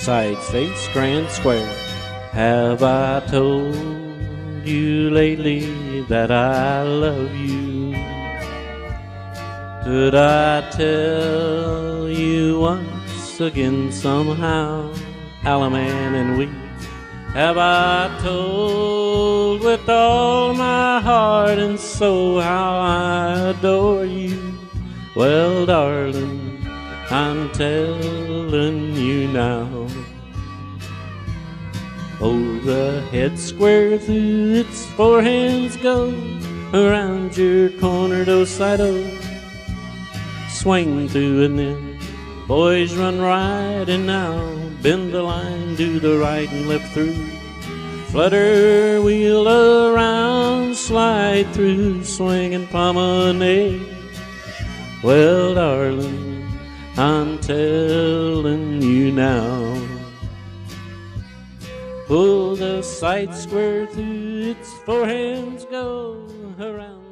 side face, grand square. Have I told you lately that I love you? Did I tell you once again somehow, Alaman and we? Have I told with all my heart and soul how I adore you? Well, darling, I'm telling you now. Oh, the head square through its four hands go around your corner dos side-o. Swing through and then boys run right and now bend the line, do the right and left through. Flutter, wheel around, slide through, swing and promenade. Well, darling, I'm telling you now. Pull the side square through its four hands, go around.